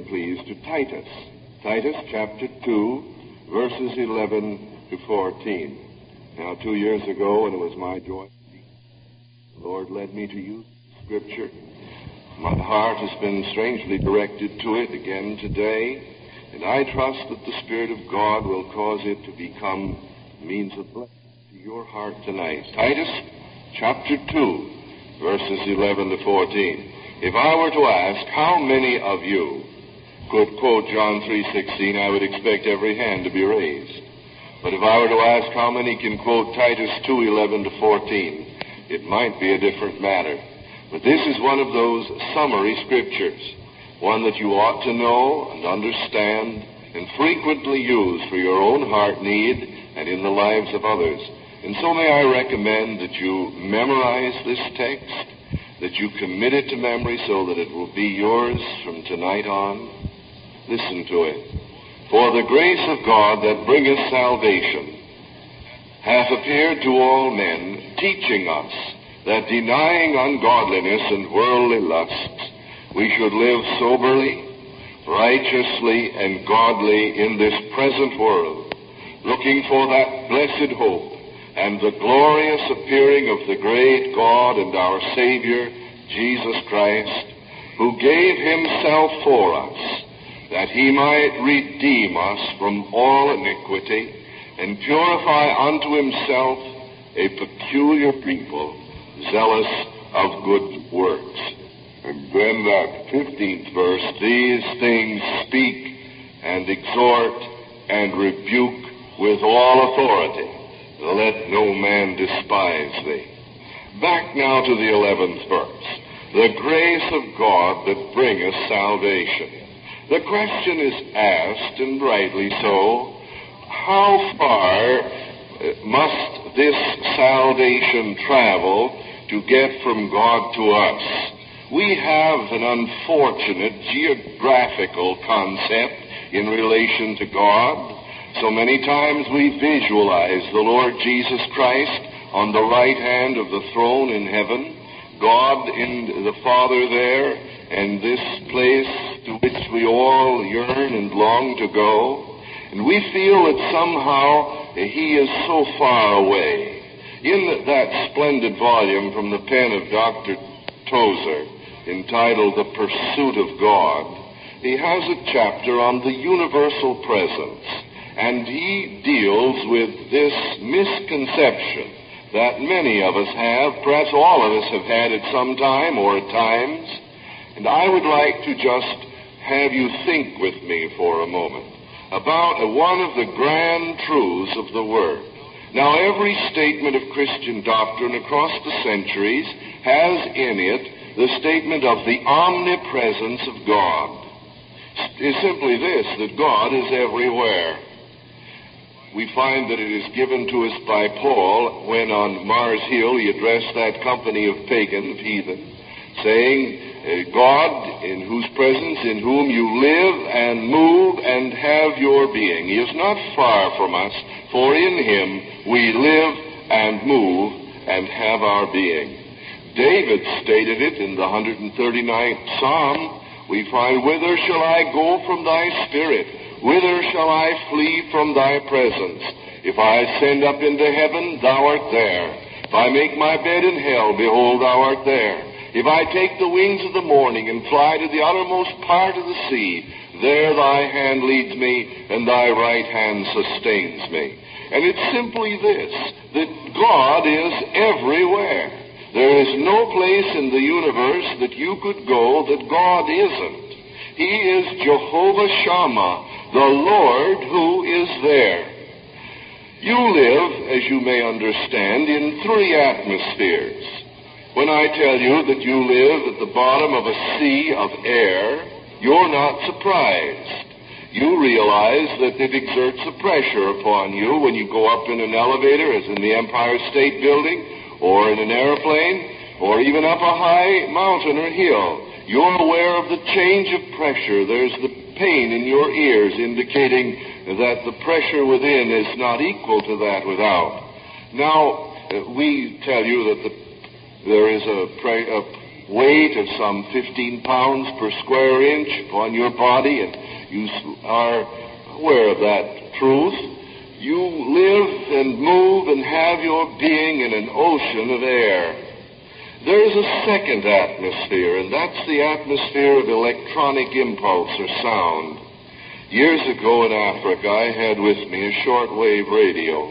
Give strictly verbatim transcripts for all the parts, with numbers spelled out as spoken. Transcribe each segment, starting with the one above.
turn, please, to Titus. Titus chapter two, verses eleven to fourteen. Now, two years ago, when it was my joy, the Lord led me to use Scripture. My heart has been strangely directed to it again today, and I trust that the Spirit of God will cause it to become means of blessing to your heart tonight. Titus chapter two, verses eleven to fourteen. If I were to ask how many of you could quote John three sixteen, I would expect every hand to be raised. But if I were to ask how many can quote Titus two eleven to fourteen, it might be a different matter. But this is one of those summary scriptures, one that you ought to know and understand and frequently use for your own heart need and in the lives of others. And so may I recommend that you memorize this text, that you commit it to memory so that it will be yours from tonight on. Listen to it. For the grace of God that bringeth salvation hath appeared to all men, teaching us that denying ungodliness and worldly lusts, we should live soberly, righteously, and godly in this present world, looking for that blessed hope and the glorious appearing of the great God and our Savior, Jesus Christ, who gave himself for us, that he might redeem us from all iniquity and purify unto himself a peculiar people, zealous of good works. And then that fifteenth verse, these things speak and exhort and rebuke with all authority. Let no man despise thee. Back now to the eleventh verse. The grace of God that bringeth salvation. The question is asked, and rightly so, how far must this salvation travel to get from God to us? We have an unfortunate geographical concept in relation to God. So many times we visualize the Lord Jesus Christ on the right hand of the throne in heaven, God in the Father there, and this place to which we all yearn and long to go. And we feel that somehow he is so far away. In that splendid volume from the pen of Doctor Tozer, entitled The Pursuit of God, he has a chapter on the universal presence. And he deals with this misconception that many of us have, perhaps all of us have had at some time or at times. And I would like to just have you think with me for a moment about one of the grand truths of the Word. Now, every statement of Christian doctrine across the centuries has in it the statement of the omnipresence of God. It's simply this, that God is everywhere. We find that it is given to us by Paul when on Mars Hill he addressed that company of pagan, of heathen, saying, God, in whose presence, in whom you live and move and have your being. He is not far from us, for in him we live and move and have our being. David stated it in the one hundred thirty-ninth Psalm. We find, whither shall I go from thy spirit? Whither shall I flee from thy presence? If I ascend up into heaven, thou art there. If I make my bed in hell, behold, thou art there. If I take the wings of the morning and fly to the uttermost part of the sea, there thy hand leads me, and thy right hand sustains me. And it's simply this, that God is everywhere. There is no place in the universe that you could go that God isn't. He is Jehovah Shammah, the Lord who is there. You live, as you may understand, in three atmospheres. When I tell you that you live at the bottom of a sea of air, you're not surprised. You realize that it exerts a pressure upon you when you go up in an elevator, as in the Empire State Building, or in an airplane, or even up a high mountain or hill. You're aware of the change of pressure. There's the pain in your ears indicating that the pressure within is not equal to that without. Now, we tell you that the, there is a, pre, a weight of some fifteen pounds per square inch upon your body, and you are aware of that truth, you live and move and have your being in an ocean of air. There is a second atmosphere, and that's the atmosphere of electronic impulse or sound. Years ago in Africa, I had with me a shortwave radio.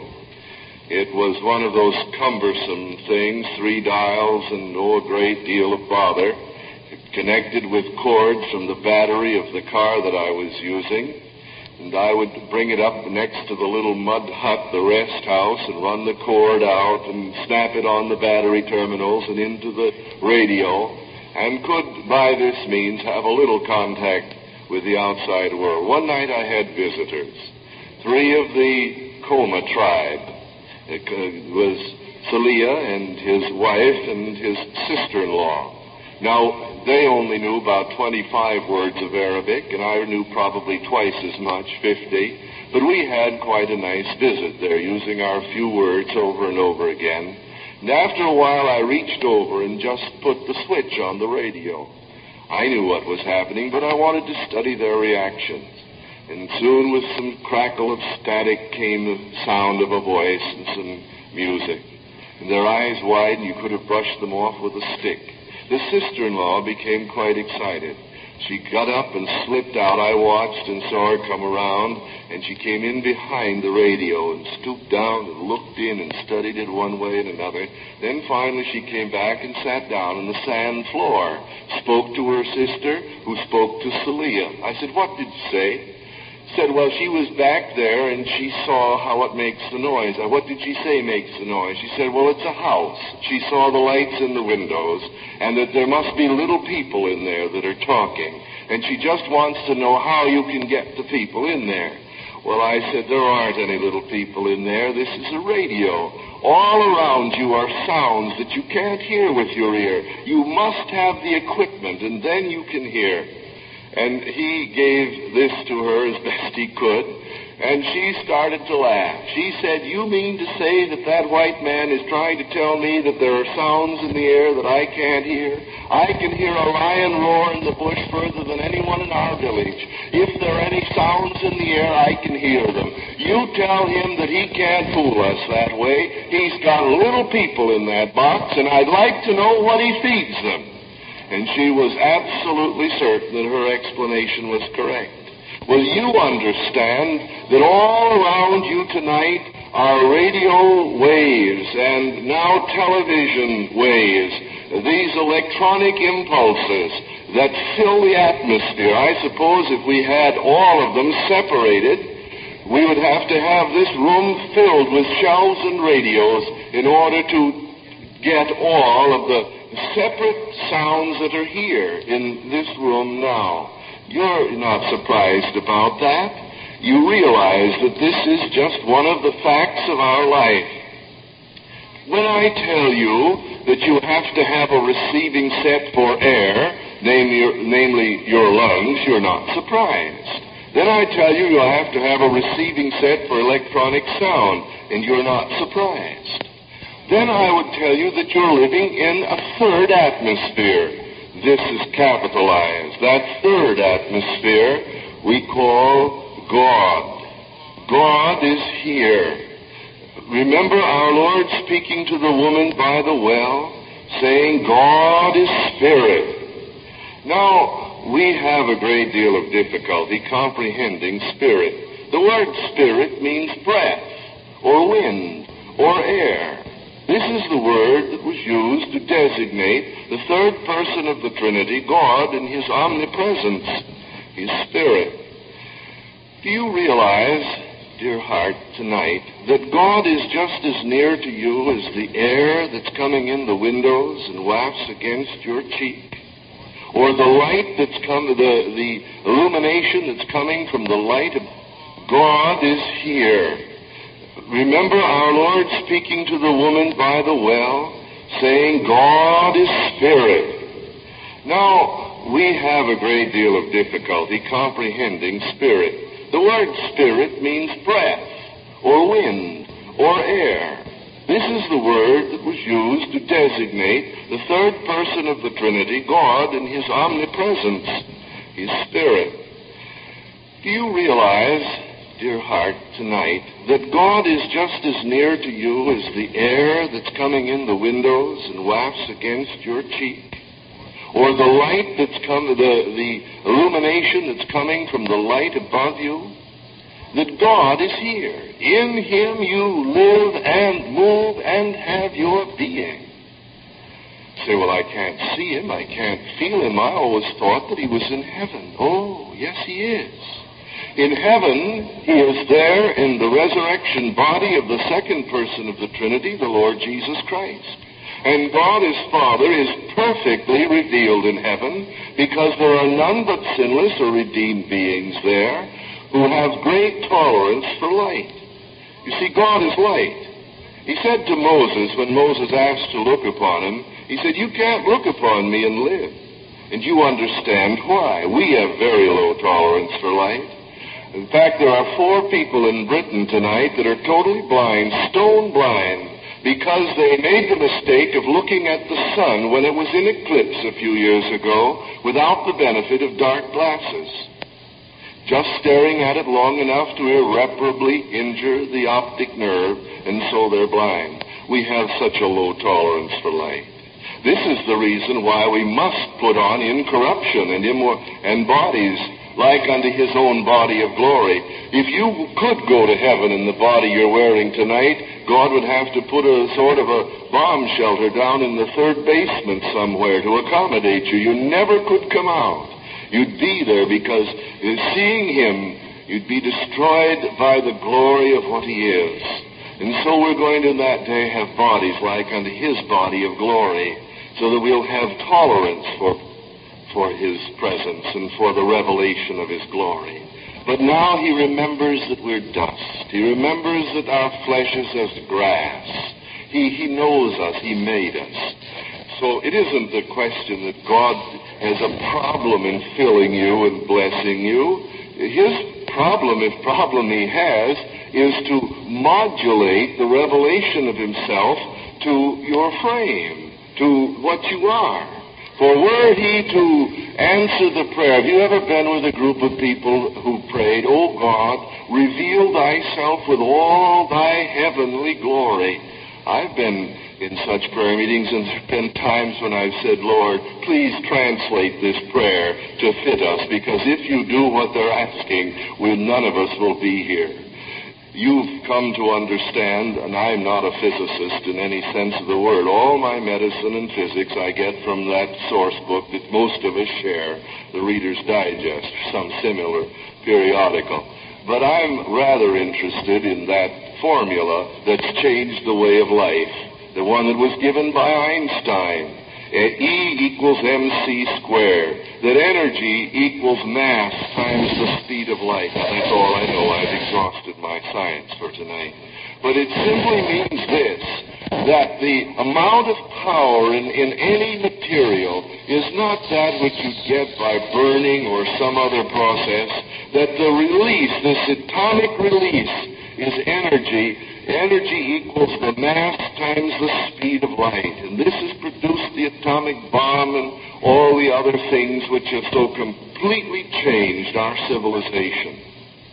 It was one of those cumbersome things, three dials and oh, a great deal of bother. It connected with cords from the battery of the car that I was using. And I would bring it up next to the little mud hut, the rest house, and run the cord out and snap it on the battery terminals and into the radio, and could, by this means, have a little contact with the outside world. One night I had visitors, three of the Koma tribe. It was Salia and his wife and his sister-in-law. Now, they only knew about twenty-five words of Arabic, and I knew probably twice as much, fifty. But we had quite a nice visit there, using our few words over and over again. And after a while, I reached over and just put the switch on the radio. I knew what was happening, but I wanted to study their reactions. And soon, with some crackle of static, came the sound of a voice and some music. And their eyes widened, you could have brushed them off with a stick. The sister-in-law became quite excited. She got up and slipped out. I watched and saw her come around, and she came in behind the radio and stooped down and looked in and studied it one way and another. Then finally she came back and sat down on the sand floor, spoke to her sister, who spoke to Salia. I said, "What did you say?" Said, "Well, she was back there and she saw how it makes the noise." I, "What did she say makes the noise?" She said, "Well, it's a house. She saw the lights in the windows and that there must be little people in there that are talking. And she just wants to know how you can get the people in there." Well, I said, "There aren't any little people in there. This is a radio. All around you are sounds that you can't hear with your ear. You must have the equipment and then you can hear." And he gave this to her as best he could, and she started to laugh. She said, "You mean to say that that white man is trying to tell me that there are sounds in the air that I can't hear? I can hear a lion roar in the bush further than anyone in our village. If there are any sounds in the air, I can hear them. You tell him that he can't fool us that way. He's got little people in that box, and I'd like to know what he feeds them." And she was absolutely certain that her explanation was correct. Well, you understand that all around you tonight are radio waves and now television waves, these electronic impulses that fill the atmosphere. I suppose if we had all of them separated, we would have to have this room filled with shelves and radios in order to get all of the separate sounds that are here in this room now. You're not surprised about that. You realize that this is just one of the facts of our life. When I tell you that you have to have a receiving set for air, namely your lungs, you're not surprised. Then I tell you you'll have to have a receiving set for electronic sound, and you're not surprised. Then I would tell you that you're living in a third atmosphere. This is capitalized. That third atmosphere we call God. God is here. Remember our Lord speaking to the woman by the well, saying, "God is spirit." Now, we have a great deal of difficulty comprehending spirit. The word spirit means breath, or wind, or air. This is the word that was used to designate the third person of the Trinity, God, in his omnipresence, his Spirit. Do you realize, dear heart, tonight, that God is just as near to you as the air that's coming in the windows and wafts against your cheek? Or the light that's come, the, the illumination that's coming from the light of God is here. Remember our Lord speaking to the woman by the well, saying, "God is spirit." Now, we have a great deal of difficulty comprehending spirit. The word spirit means breath, or wind, or air. This is the word that was used to designate the third person of the Trinity, God, in his omnipresence, his Spirit. Do you realize, dear heart, tonight, that God is just as near to you as the air that's coming in the windows and wafts against your cheek? Or the light that's come, the, the illumination that's coming from the light above you? That God is here. In him you live and move and have your being. You say, well, I can't see him, I can't feel him. I always thought that he was in heaven. Oh, yes, he is. In heaven, he is there in the resurrection body of the second person of the Trinity, the Lord Jesus Christ. And God as Father is perfectly revealed in heaven because there are none but sinless or redeemed beings there who have great tolerance for light. You see, God is light. He said to Moses, when Moses asked to look upon him, he said, you can't look upon me and live. And you understand why. We have very low tolerance for light. In fact, there are four people in Britain tonight that are totally blind, stone blind, because they made the mistake of looking at the sun when it was in eclipse a few years ago without the benefit of dark glasses. Just staring at it long enough to irreparably injure the optic nerve, and so they're blind. We have such a low tolerance for light. This is the reason why we must put on incorruption and, immor- and bodies like unto his own body of glory. If you could go to heaven in the body you're wearing tonight, God would have to put a sort of a bomb shelter down in the third basement somewhere to accommodate you. You never could come out. You'd be there because seeing him, you'd be destroyed by the glory of what he is. And so we're going to that day have bodies like unto his body of glory, so that we'll have tolerance for for his presence and for the revelation of his glory. But now he remembers that we're dust. He remembers that our flesh is as grass. He, he knows us. He made us. So it isn't the question that God has a problem in filling you and blessing you. His problem, if problem he has, is to modulate the revelation of himself to your frame, to what you are. For were he to answer the prayer, have you ever been with a group of people who prayed, O God, reveal thyself with all thy heavenly glory? I've been in such prayer meetings, and there have been times when I've said, Lord, please translate this prayer to fit us, because if you do what they're asking, well, none of us will be here. You've come to understand, and I'm not a physicist in any sense of the word. All my medicine and physics I get from that source book that most of us share, the Reader's Digest, or some similar periodical. But I'm rather interested in that formula that's changed the way of life, the one that was given by Einstein. E equals mc squared, that energy equals mass times the speed of light. Now, that's all I know. I've exhausted my science for tonight. But it simply means this, that the amount of power in, in any material is not that which you get by burning or some other process, that the release, this atomic release, is energy. Energy equals the mass times the speed of light. And this has produced the atomic bomb and all the other things which have so completely changed our civilization.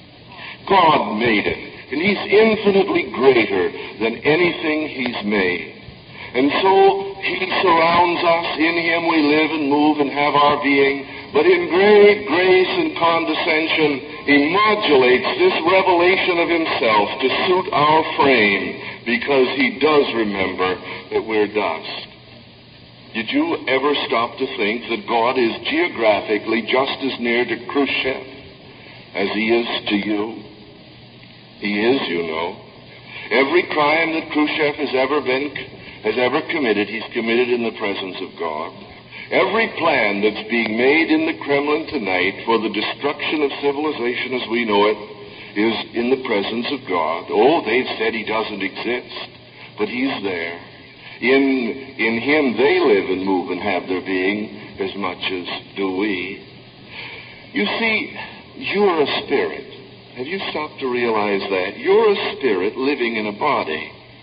God made it, and he's infinitely greater than anything he's made. And so he surrounds us. In him we live and move and have our being. But in great grace and condescension, he modulates this revelation of himself to suit our frame, because he does remember that we're dust. Did you ever stop to think that God is geographically just as near to Khrushchev as he is to you? He is, you know. Every crime that Khrushchev has ever been, has ever committed, he's committed in the presence of God. Every plan that's being made in the Kremlin tonight for the destruction of civilization as we know it is in the presence of God. Oh, they've said he doesn't exist, but he's there. In, in him they live and move and have their being as much as do we. You see, you're a spirit. Have you stopped to realize that? You're a spirit living in a body.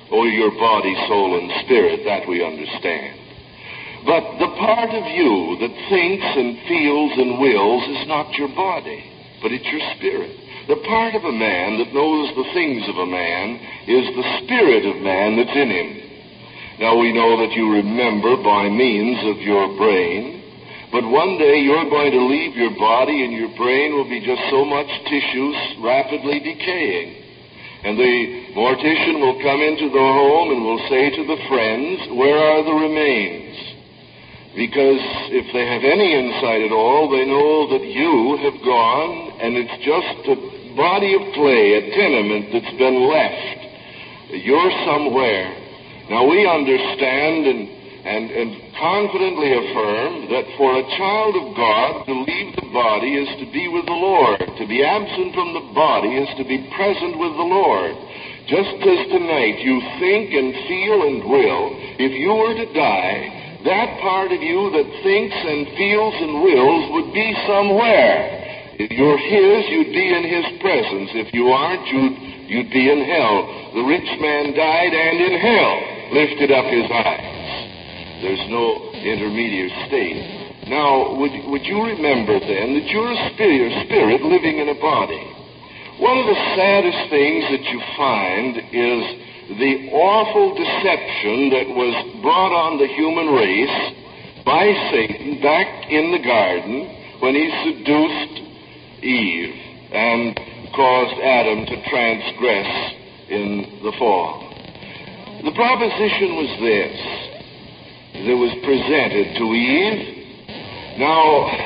Oh, your body, soul, and spirit, that we understand. But the part of you that thinks and feels and wills is not your body, but it's your spirit. The part of a man that knows the things of a man is the spirit of man that's in him. Now we know that you remember by means of your brain, but one day you're going to leave your body and your brain will be just so much tissue rapidly decaying. And the mortician will come into the home and will say to the friends, where are the remains? Because if they have any insight at all, they know that you have gone and it's just a body of clay, a tenement that's been left. You're somewhere. Now we understand and, and, and confidently affirm that for a child of God to leave the body is to be with the Lord. To be absent from the body is to be present with the Lord. Just as tonight you think and feel and will, if you were to die, that part of you that thinks and feels and wills would be somewhere. If you're His, you'd be in His presence. If you aren't, you'd, you'd be in hell. The rich man died and in hell lifted up his eyes. There's no intermediate state. Now, would, would you remember then that you're a spirit, spirit living in a body? One of the saddest things that you find is the awful deception that was brought on the human race by Satan back in the garden when he seduced Eve and caused Adam to transgress in the fall. The proposition was this that was presented to Eve. Now,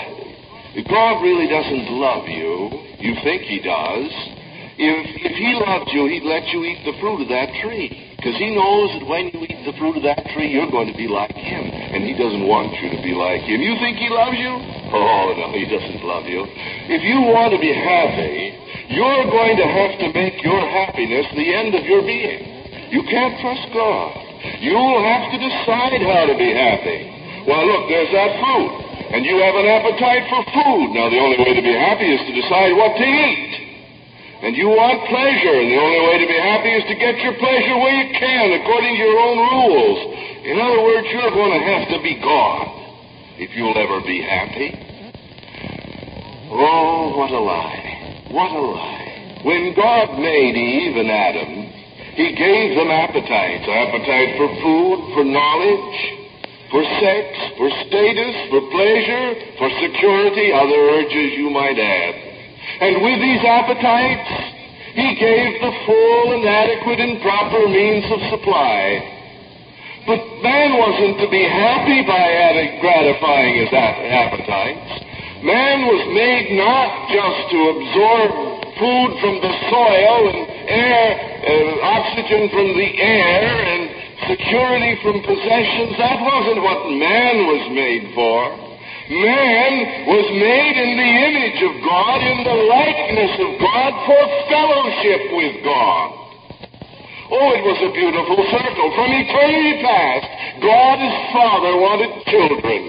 God really doesn't love you. You think He does. If, if He loved you, He'd let you eat the fruit of that tree. Because He knows that when you eat the fruit of that tree, you're going to be like Him. And He doesn't want you to be like Him. You think He loves you? Oh, no, He doesn't love you. If you want to be happy, you're going to have to make your happiness the end of your being. You can't trust God. You'll have to decide how to be happy. Well, look, there's that fruit. And you have an appetite for food. Now, the only way to be happy is to decide what to eat. And you want pleasure, and the only way to be happy is to get your pleasure where you can, according to your own rules. In other words, you're going to have to be God if you'll ever be happy. Oh, what a lie. What a lie. When God made Eve and Adam, He gave them appetites. Appetite for food, for knowledge, for sex, for status, for pleasure, for security, other urges you might add. And with these appetites, He gave the full and adequate and proper means of supply. But man wasn't to be happy by gratifying his appetites. Man was made not just to absorb food from the soil and air, uh, oxygen from the air and security from possessions. That wasn't what man was made for. Man was made in the image of God, in the likeness of God, for fellowship with God. Oh, it was a beautiful circle. From eternity past, God as Father wanted children.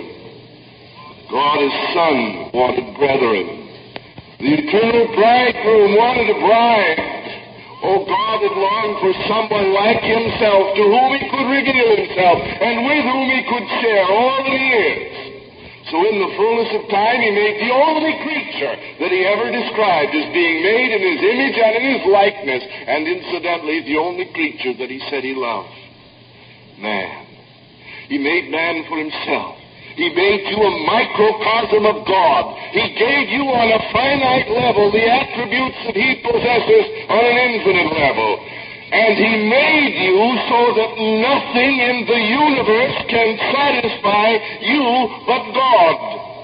God as Son wanted brethren. The eternal bridegroom wanted a bride. Oh, God had longed for someone like Himself, to whom He could reveal Himself, and with whom He could share all that He is. So in the fullness of time, He made the only creature that He ever described as being made in His image and in His likeness, and incidentally, the only creature that He said He loved. Man. He made man for Himself. He made you a microcosm of God. He gave you on a finite level the attributes that He possesses on an infinite level. And He made you so that nothing in the universe can satisfy you but God.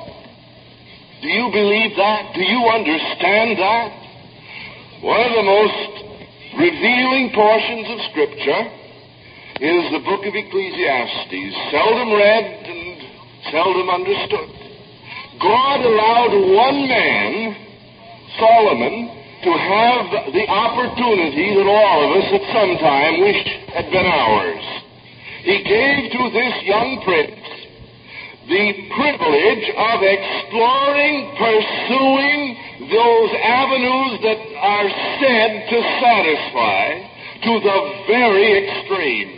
Do you believe that? Do you understand that? One of the most revealing portions of Scripture is the book of Ecclesiastes, seldom read and seldom understood. God allowed one man, Solomon, to have the opportunity that all of us at some time wish had been ours. He gave to this young prince the privilege of exploring, pursuing those avenues that are said to satisfy, to the very extreme.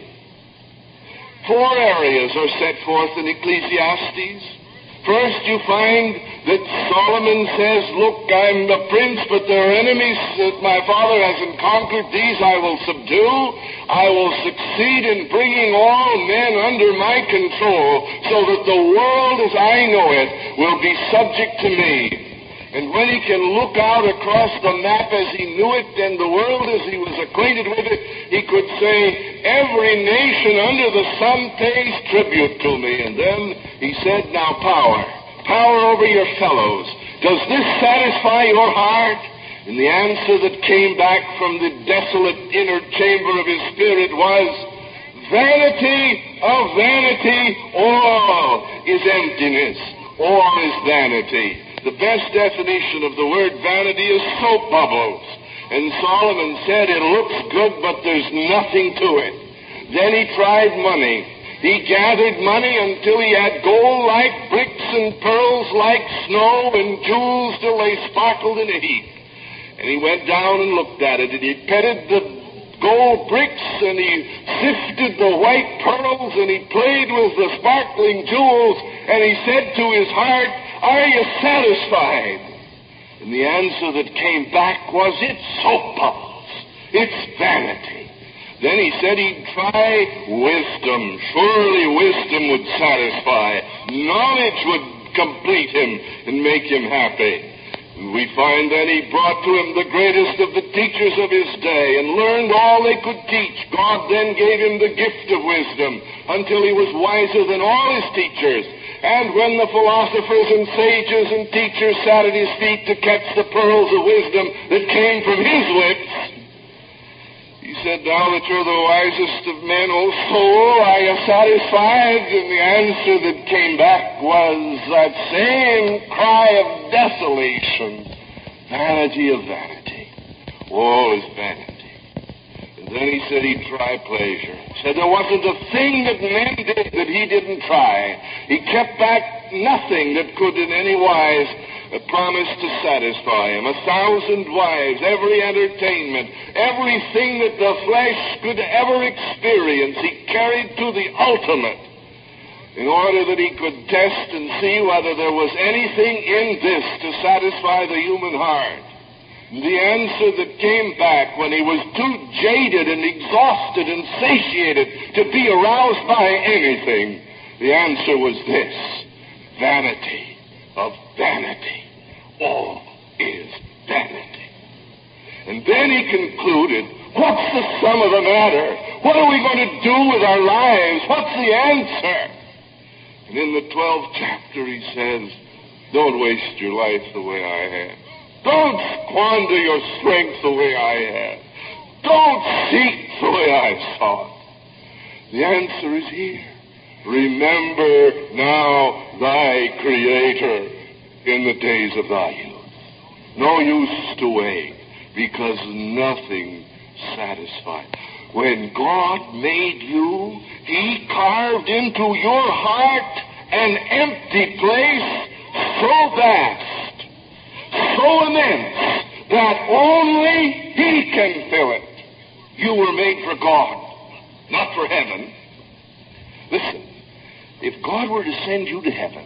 Four areas are set forth in Ecclesiastes. First, you find that Solomon says, look, I'm the prince, but there are enemies that my father hasn't conquered. These I will subdue. I will succeed in bringing all men under my control so that the world as I know it will be subject to me. And when he can look out across the map as he knew it and the world as he was acquainted with it, he could say, every nation under the sun pays tribute to me. And then he said, now power, power over your fellows. Does this satisfy your heart? And the answer that came back from the desolate inner chamber of his spirit was, vanity of vanity, all is emptiness, all is vanity. The best definition of the word vanity is soap bubbles. And Solomon said, it looks good, but there's nothing to it. Then he tried money. He gathered money until he had gold like bricks and pearls like snow and jewels till they sparkled in a heap. And he went down and looked at it, and he petted the gold bricks, and he sifted the white pearls, and he played with the sparkling jewels, and he said to his heart, are you satisfied? And the answer that came back was, it's soap bubbles. It's vanity. Then he said he'd try wisdom. Surely wisdom would satisfy. Knowledge would complete him and make him happy. And we find that he brought to him the greatest of the teachers of his day and learned all they could teach. God then gave him the gift of wisdom until he was wiser than all his teachers. And when the philosophers and sages and teachers sat at his feet to catch the pearls of wisdom that came from his lips, he said, now that you're the wisest of men, O soul, are you satisfied? And the answer that came back was that same cry of desolation. Vanity of vanity. All is vanity. And then he said he'd try pleasure. He said there wasn't a thing that men did that he didn't try. He kept back nothing that could in any wise promise to satisfy him. A thousand wives, every entertainment, everything that the flesh could ever experience, he carried to the ultimate in order that he could test and see whether there was anything in this to satisfy the human heart. The answer that came back when he was too jaded and exhausted and satiated to be aroused by anything, the answer was this: vanity of vanity. All is vanity. And then he concluded, what's the sum of the matter? What are we going to do with our lives? What's the answer? And in the twelfth chapter he says, don't waste your life the way I have. Don't squander your strength the way I have. Don't seek the way I sought. The answer is here. Remember now thy Creator in the days of thy youth. No use to wait, because nothing satisfies. When God made you, He carved into your heart an empty place so vast, so immense, that only He can fill it. You were made for God, not for heaven. Listen, if God were to send you to heaven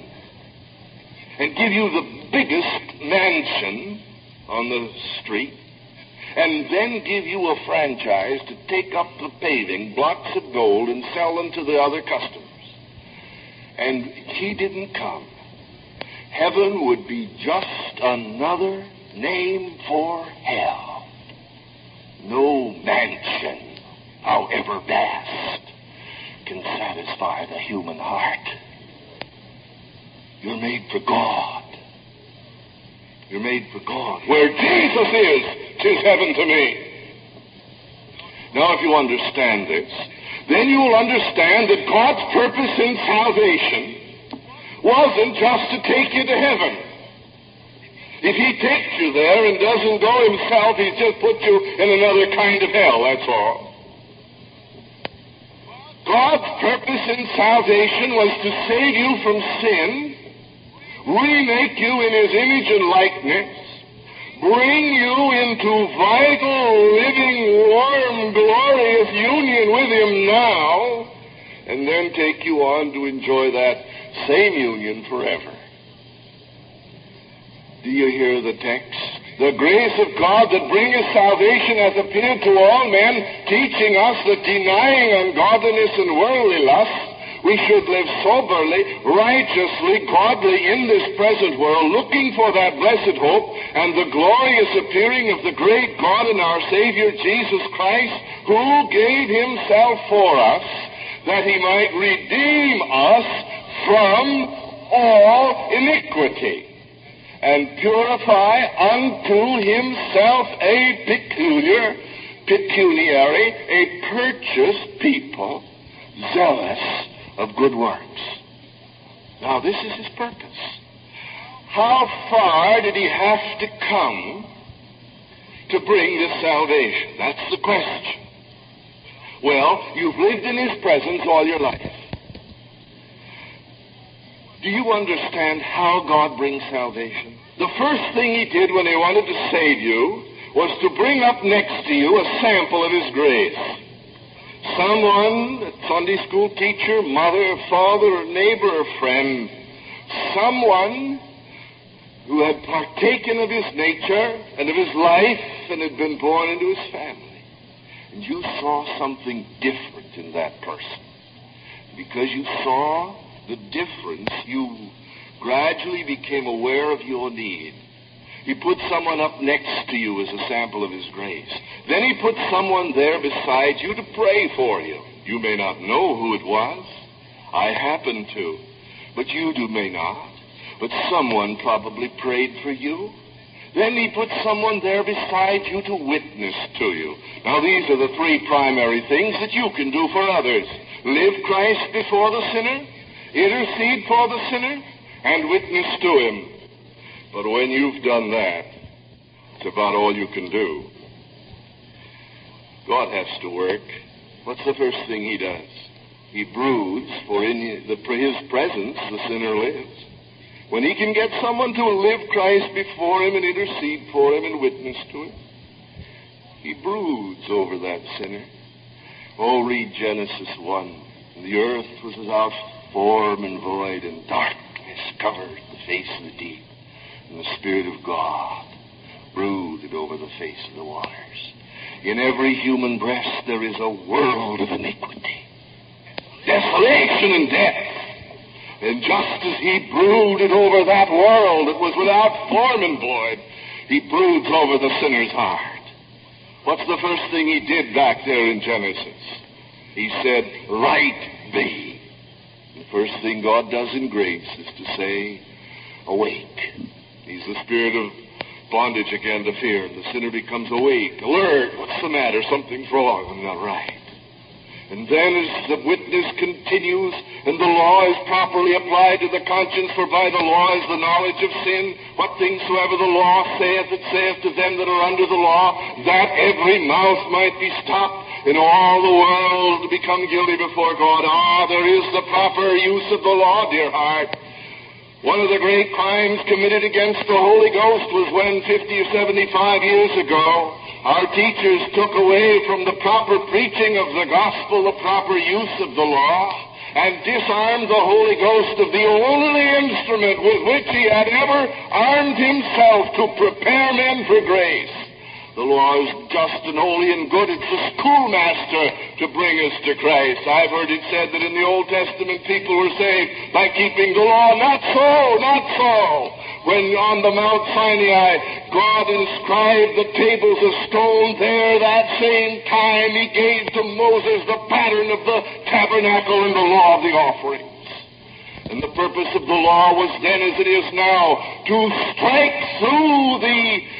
and give you the biggest mansion on the street, and then give you a franchise to take up the paving, blocks of gold, and sell them to the other customers, and He didn't come, heaven would be just another name for hell. No mansion, however vast, can satisfy the human heart. You're made for God. You're made for God. Where Jesus is, 'tis heaven to me. Now, if you understand this, then you will understand that God's purpose in salvation wasn't just to take you to heaven. If He takes you there and doesn't go Himself, He's just put you in another kind of hell, that's all. God's purpose in salvation was to save you from sin, remake you in His image and likeness, bring you into vital, living, warm, glorious union with Him now, and then take you on to enjoy that same union forever. Do you hear the text? The grace of God that bringeth salvation hath appeared to all men, teaching us that denying ungodliness and worldly lust, we should live soberly, righteously, godly in this present world, looking for that blessed hope and the glorious appearing of the great God and our Savior Jesus Christ, who gave Himself for us, that He might redeem us from all iniquity, and purify unto Himself a peculiar, pecuniary, a purchased people, zealous of good works. Now, this is His purpose. How far did He have to come to bring this salvation? That's the question. Well, you've lived in His presence all your life. Do you understand how God brings salvation? The first thing He did when He wanted to save you was to bring up next to you a sample of His grace. Someone, a Sunday school teacher, mother, father, or neighbor, or friend, someone who had partaken of His nature and of His life and had been born into His family. And you saw something different in that person. Because you saw the difference, you gradually became aware of your need. He put someone up next to you as a sample of His grace. Then He put someone there beside you to pray for you. You may not know who it was. I happen to. But you do may not. But someone probably prayed for you. Then He put someone there beside you to witness to you. Now, these are the three primary things that you can do for others. Live Christ before the sinner, intercede for the sinner, and witness to Him. But when you've done that, it's about all you can do. God has to work. What's the first thing He does? He broods, for in His presence the sinner lives. When He can get someone to live Christ before Him and intercede for Him and witness to Him, He broods over that sinner. Oh, read Genesis one. The earth was without form and void, and darkness covered the face of the deep. And the Spirit of God brooded over the face of the waters. In every human breast there is a world of iniquity, desolation and death. And just as He brooded over that world that was without form and void, He broods over the sinner's heart. What's the first thing He did back there in Genesis? He said, "Right be." The first thing God does in grace is to say, "Awake." He's the spirit of bondage again to fear. The sinner becomes awake, alert. What's the matter? Something's wrong. I'm not right. And then as the witness continues and the law is properly applied to the conscience, for by the law is the knowledge of sin, what things soever the law saith, it saith to them that are under the law, that every mouth might be stopped, and all the world become guilty before God. Ah, there is the proper use of the law, dear heart. One of the great crimes committed against the Holy Ghost was when fifty or seventy-five years ago, our teachers took away from the proper preaching of the gospel the proper use of the law and disarmed the Holy Ghost of the only instrument with which He had ever armed Himself to prepare men for grace. The law is just and holy and good. It's a schoolmaster to bring us to Christ. I've heard it said that in the Old Testament people were saved by keeping the law. Not so, not so. When on the Mount Sinai, God inscribed the tables of stone, there that same time He gave to Moses the pattern of the tabernacle and the law of the offerings. And the purpose of the law was then as it is now, to strike through the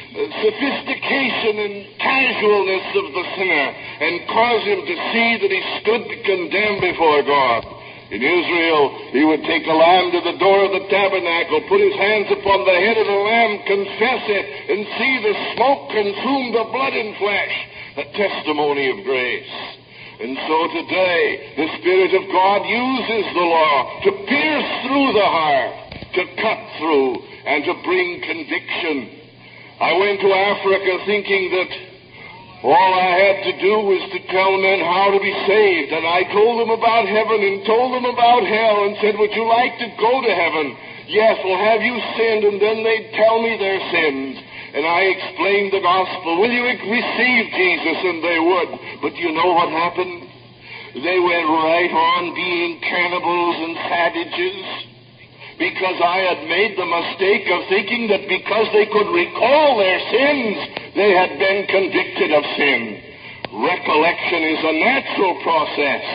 sophistication and casualness of the sinner and cause him to see that he stood condemned before God. In Israel, he would take a lamb to the door of the tabernacle, put his hands upon the head of the lamb, confess it, and see the smoke consume the blood and flesh, a testimony of grace. And so today, the Spirit of God uses the law to pierce through the heart, to cut through, and to bring conviction. I went to Africa thinking that all I had to do was to tell men how to be saved. And I told them about heaven and told them about hell and said, would you like to go to heaven? Yes. Well, have you sinned? And then they'd tell me their sins. And I explained the gospel. Will you receive Jesus? And they would. But you know what happened? They went right on being cannibals and savages. Because I had made the mistake of thinking that because they could recall their sins, they had been convicted of sin. Recollection is a natural process.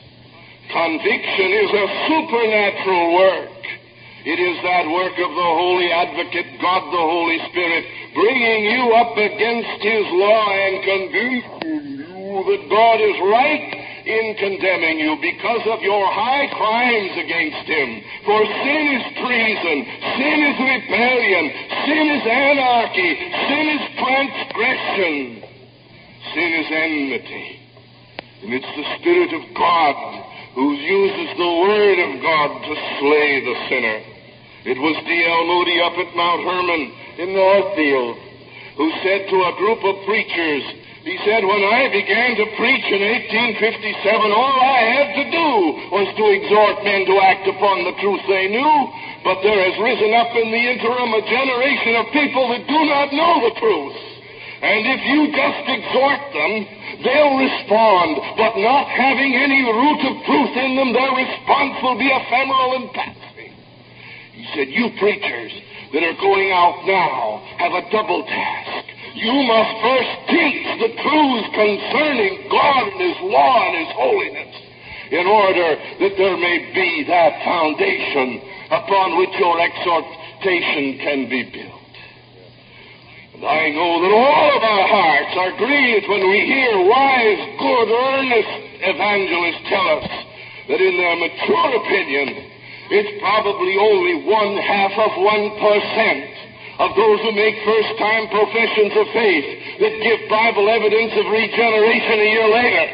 Conviction is a supernatural work. It is that work of the Holy Advocate, God the Holy Spirit, bringing you up against His law and convincing you that God is right in condemning you because of your high crimes against Him. For sin is treason, sin is rebellion, sin is anarchy, sin is transgression, sin is enmity. And it's the Spirit of God who uses the Word of God to slay the sinner. It was D L Moody up at Mount Hermon in Northfield who said to a group of preachers, he said, when I began to preach in eighteen fifty-seven, all I had to do was to exhort men to act upon the truth they knew. But there has risen up in the interim a generation of people that do not know the truth. And if you just exhort them, they'll respond. But not having any root of truth in them, their response will be ephemeral and passing. He said, you preachers that are going out now have a double task. You must first teach the truths concerning God and His law and His holiness in order that there may be that foundation upon which your exhortation can be built. And I know that all of our hearts are grieved when we hear wise, good, earnest evangelists tell us that in their mature opinion, it's probably only one half of one percent of those who make first-time professions of faith that give Bible evidence of regeneration a year later.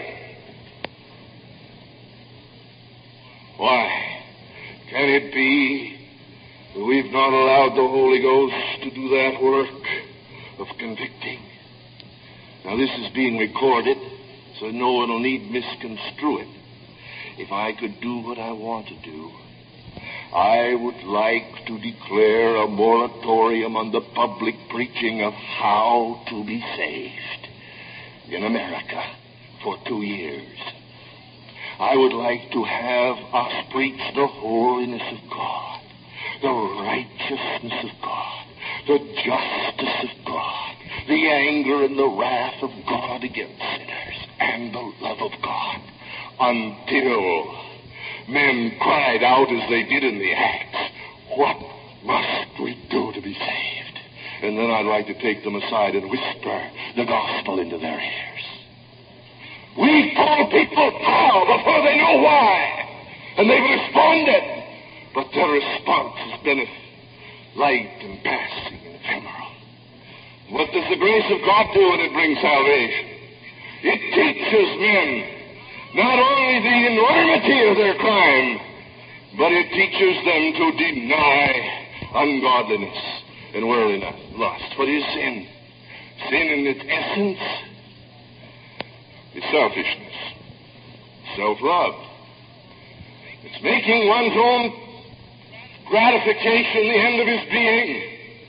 Why? Can it be that we've not allowed the Holy Ghost to do that work of convicting? Now, this is being recorded, so no one will need misconstrue it. If I could do what I want to do, I would like to declare a moratorium on the public preaching of how to be saved in America for two years. I would like to have us preach the holiness of God, the righteousness of God, the justice of God, the anger and the wrath of God against sinners, and the love of God, until men cried out as they did in the Acts, what must we do to be saved? And then I'd like to take them aside and whisper the gospel into their ears. We call people now before they know why. And they've responded. But their response has been light and passing and ephemeral. What does the grace of God do when it brings salvation? It teaches men not only the enormity of their crime, but it teaches them to deny ungodliness and worldly lust. What is sin? Sin in its essence is selfishness, self-love. It's making one's own gratification the end of his being.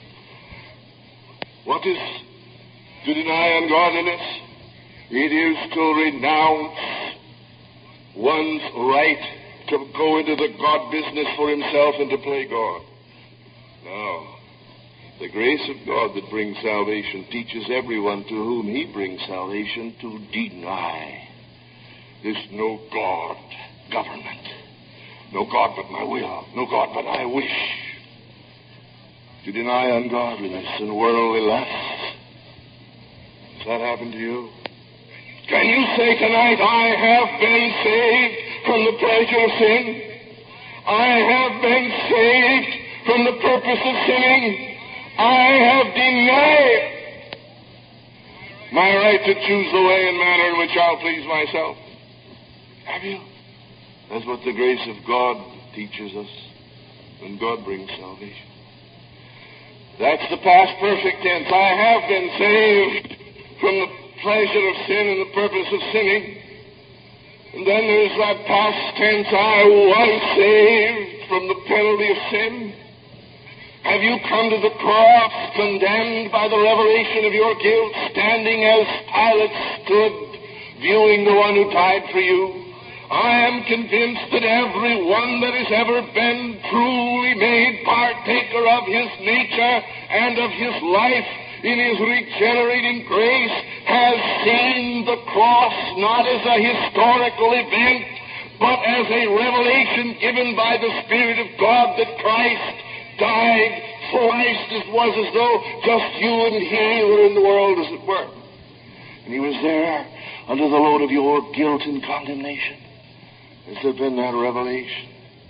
What is to deny ungodliness? It is to renounce one's right to go into the God business for himself and to play God. Now, the grace of God that brings salvation teaches everyone to whom He brings salvation to deny this no God government. No God but my will. No God but I wish. To deny ungodliness and worldly lust. Has that happened to you? Can you say tonight, I have been saved from the pleasure of sin? I have been saved from the purpose of sinning? I have denied my right to choose the way and manner in which I'll please myself. Have you? That's what the grace of God teaches us when God brings salvation. That's the past perfect tense. I have been saved from the pleasure of sin and the purpose of sinning. And then there's that past tense. I was saved from the penalty of sin. Have you come to the cross condemned by the revelation of your guilt, standing as Pilate stood, viewing the one who died for you? I am convinced that everyone that has ever been truly made partaker of his nature and of his life in his regenerating grace has seen the cross not as a historical event, but as a revelation given by the Spirit of God that Christ died sliced. It was as though just you and he were in the world, as it were. And he was there under the load of your guilt and condemnation. Has there been that revelation?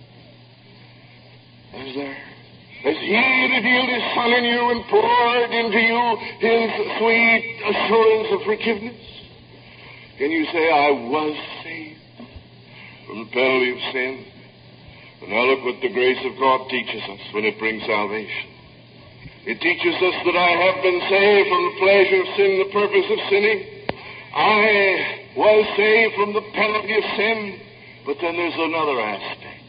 Is there? Has he revealed his Son in you and poured into you his sweet assurance of forgiveness? Can you say, I was saved from the penalty of sin? And now look what the grace of God teaches us when it brings salvation. It teaches us that I have been saved from the pleasure of sin, the purpose of sinning. I was saved from the penalty of sin. But then there's another aspect.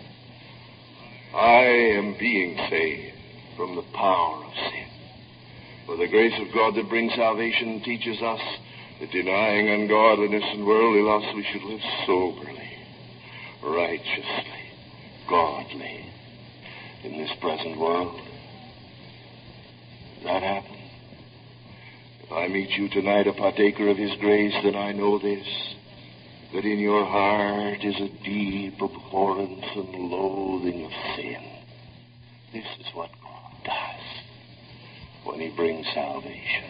I am being saved from the power of sin. For the grace of God that brings salvation teaches us that denying ungodliness and worldly lust, we should live soberly, righteously, godly in this present world. Does that happen? If I meet you tonight a partaker of his grace, then I know this, that in your heart is a deep abhorrence and loathing of sin. This is what God does when he brings salvation.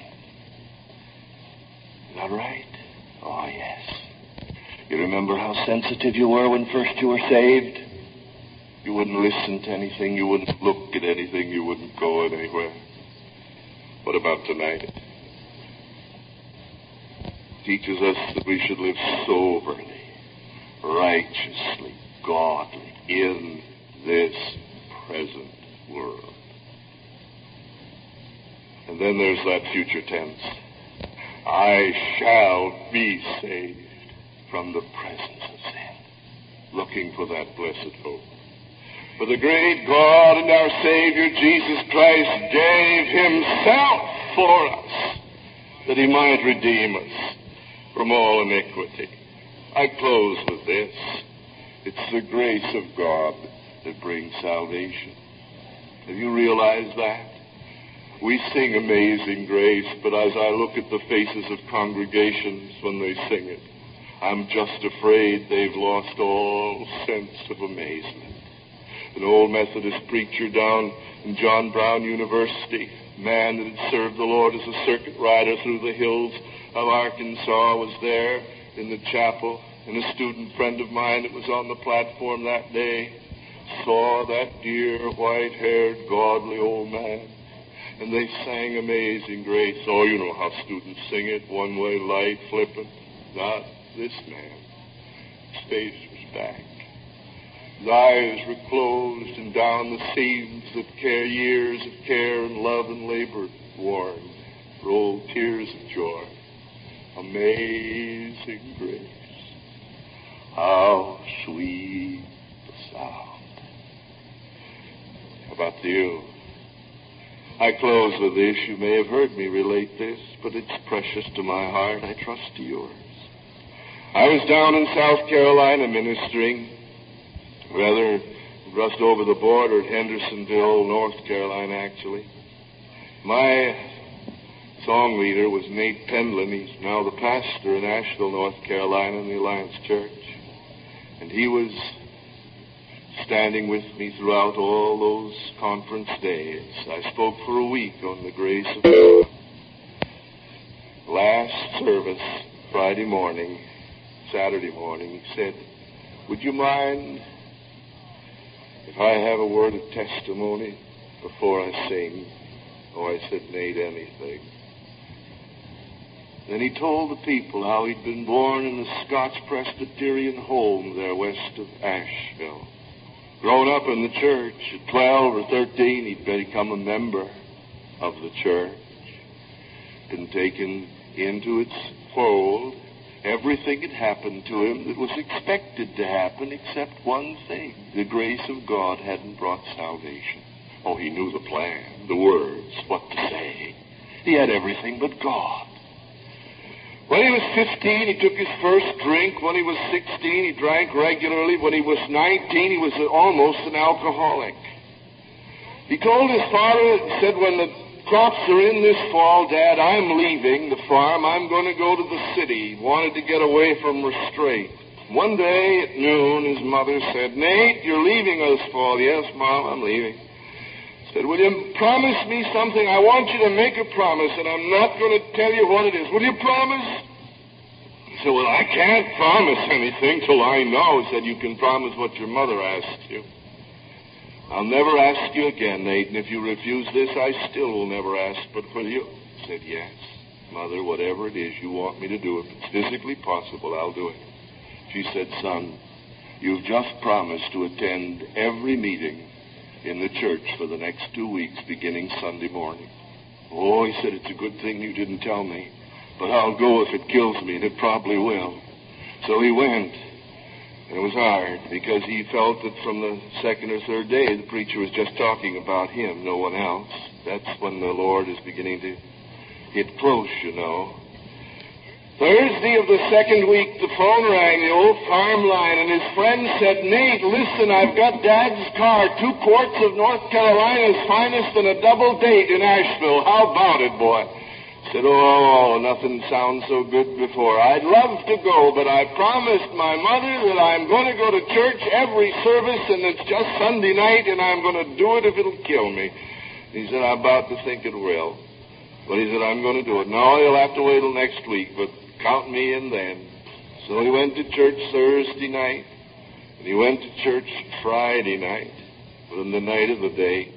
Is that right? Oh, yes. You remember how sensitive you were when first you were saved? You wouldn't listen to anything. You wouldn't look at anything. You wouldn't go anywhere. What about tonight? Teaches us that we should live soberly, righteously, godly in this present world. And then there's that future tense. I shall be saved from the presence of sin. Looking for that blessed hope. For the great God and our Savior Jesus Christ gave himself for us that he might redeem us from all iniquity. I close with this. It's the grace of God that brings salvation. Have you realized that? We sing Amazing Grace, but as I look at the faces of congregations when they sing it, I'm just afraid they've lost all sense of amazement. An old Methodist preacher down in John Brown University, a man that had served the Lord as a circuit rider through the hills of Arkansas, was there in the chapel, and a student friend of mine that was on the platform that day saw that dear white-haired, godly old man, and they sang Amazing Grace. Oh, you know how students sing it, one-way light, flippant. Not this man. His face was back. His eyes were closed, and down the seams of care, years of care and love and labor worn, rolled tears of joy. Amazing grace, how sweet the sound. How about you? I close with this. You may have heard me relate this, but it's precious to my heart. I trust to yours. I was down in South Carolina ministering, rather just over the border at Hendersonville, North Carolina, actually. My song leader was Nate Pendlin. He's now the pastor in Asheville, North Carolina, in the Alliance Church. And he was standing with me throughout all those conference days. I spoke for a week on the grace of God. Last service, Friday morning, Saturday morning, he said, would you mind if I have a word of testimony before I sing? Oh, I said, Nate, anything. Then he told the people how he'd been born in a Scotch Presbyterian home there west of Asheville. Grown up in the church, at twelve or thirteen, he'd become a member. of the church, been taken into its fold. Everything had happened to him that was expected to happen except one thing. The grace of God hadn't brought salvation. Oh, he knew the plan, the words, what to say. He had everything but God. When he was fifteen, he took his first drink. When he was sixteen, he drank regularly. When he was nineteen, he was almost an alcoholic. He told his father, he said, when the crops are in this fall, Dad, I'm leaving the farm. I'm going to go to the city. He wanted to get away from restraint. One day at noon, his mother said, Nate, you're leaving this fall. Yes, Mom, I'm leaving. He said, will you promise me something? I want you to make a promise, and I'm not going to tell you what it is. Will you promise? He said, well, I can't promise anything till I know. He said, you can promise what your mother asks you. I'll never ask you again, Nate, and if you refuse this, I still will never ask, but will you? He said, yes, Mother, whatever it is you want me to do, if it's physically possible, I'll do it. She said, son, you've just promised to attend every meeting in the church for the next two weeks, beginning Sunday morning. Oh, he said, it's a good thing you didn't tell me, but I'll go if it kills me, and it probably will. So he went. And it was hard because he felt that from the second or third day the preacher was just talking about him, no one else. That's when the Lord is beginning to hit close, you know. Thursday of the second week, the phone rang, the old farm line, and his friend said, Nate, listen, I've got Dad's car, two quarts of North Carolina's finest and a double date in Asheville. How about it, boy? Said, oh, nothing sounds so good before. I'd love to go, but I promised my mother that I'm going to go to church every service, and it's just Sunday night, and I'm going to do it if it'll kill me. He said, I'm about to think it will. But he said, I'm going to do it. No, you'll have to wait till next week, but count me in then. So he went to church Thursday night, and he went to church Friday night, on the night of the date.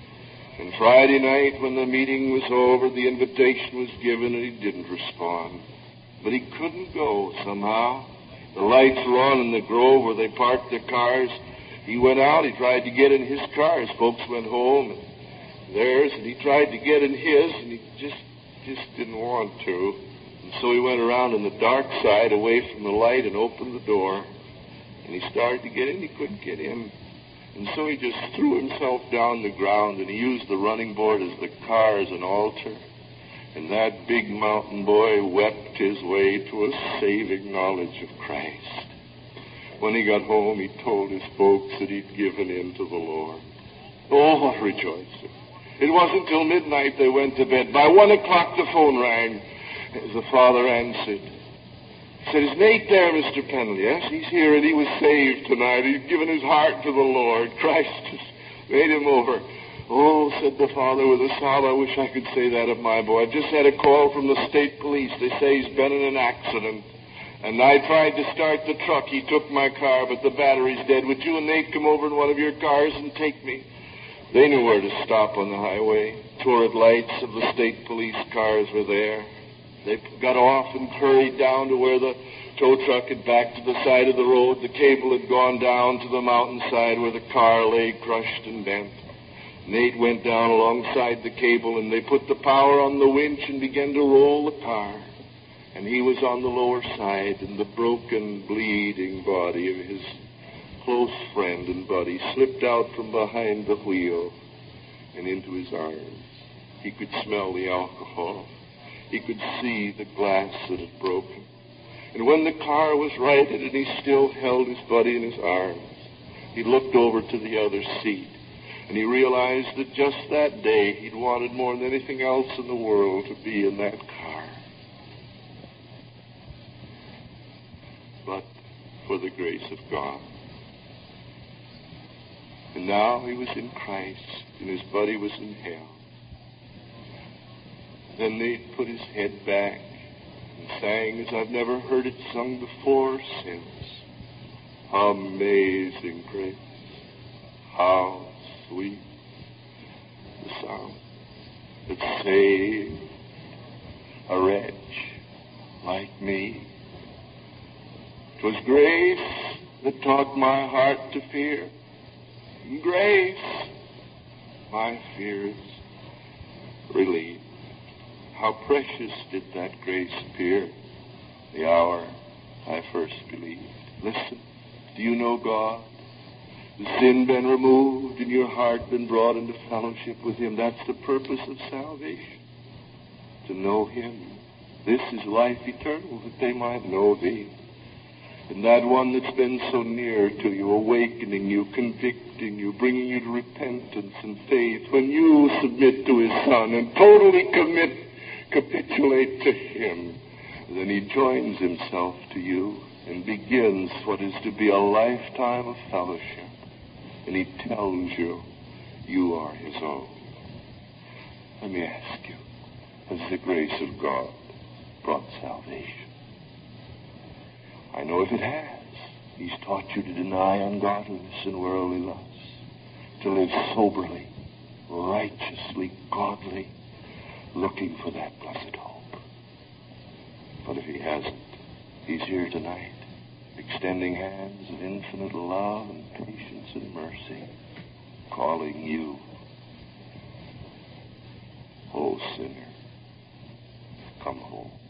And Friday night, when the meeting was over, the invitation was given, and he didn't respond. But he couldn't go somehow. The lights were on in the grove where they parked their cars. He went out. He tried to get in his car. His folks went home, and theirs, and he tried to get in his, and he just just didn't want to. And so he went around on the dark side, away from the light, and opened the door. And he started to get in. He couldn't get in. And so he just threw himself down the ground, and he used the running board as the car as an altar. And that big mountain boy wept his way to a saving knowledge of Christ. When he got home, he told his folks that he'd given in to the Lord. Oh, what rejoicing. It wasn't till midnight they went to bed. By one o'clock the phone rang. The father answered. He said, is Nate there, Mister Pennell? Yes, he's here, and he was saved tonight. He's given his heart to the Lord. Christ has made him over. Oh, said the father with a sob, I wish I could say that of my boy. I've just had a call from the state police. They say he's been in an accident. And I tried to start the truck. He took my car, but the battery's dead. Would you and Nate come over in one of your cars and take me? They knew where to stop on the highway. Turret lights of the state police cars were there. They got off and hurried down to where the tow truck had backed to the side of the road. The cable had gone down to the mountainside where the car lay crushed and bent. Nate went down alongside the cable, and they put the power on the winch and began to roll the car. And he was on the lower side, and the broken, bleeding body of his close friend and buddy slipped out from behind the wheel and into his arms. He could smell the alcohol. He could see the glass that had broken. And when the car was righted and he still held his buddy in his arms, he looked over to the other seat, and he realized that just that day he'd wanted more than anything else in the world to be in that car. But for the grace of God. And now he was in Christ, and his buddy was in hell. Then they put his head back and sang as I've never heard it sung before or since. Amazing grace, how sweet the sound that saved a wretch like me. 'Twas grace that taught my heart to fear, and grace my fears relief. How precious did that grace appear the hour I first believed. Listen, do you know God? The sin been removed and your heart been brought into fellowship with Him. That's the purpose of salvation, to know Him. This is life eternal, that they might know Thee. And that one that's been so near to you, awakening you, convicting you, bringing you to repentance and faith, when you submit to His Son and totally commit, capitulate to Him, then He joins Himself to you and begins what is to be a lifetime of fellowship. And He tells you, you are His own. Let me ask you, has the grace of God brought salvation? I know if it has, He's taught you to deny ungodliness and worldly lusts, to live soberly, righteously, godly, looking for that blessed hope. But if He hasn't, He's here tonight, extending hands of infinite love and patience and mercy, calling you, oh sinner, come home.